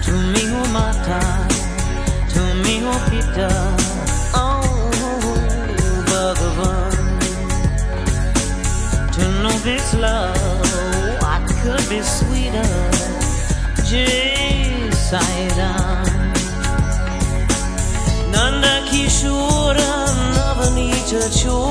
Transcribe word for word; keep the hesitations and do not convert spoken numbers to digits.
tu mio mata, tu mio pita, oh Bhagavan. To know this love, what could be sweeter? Jai Sai Ram. Nanda Kishora Navani Chachora.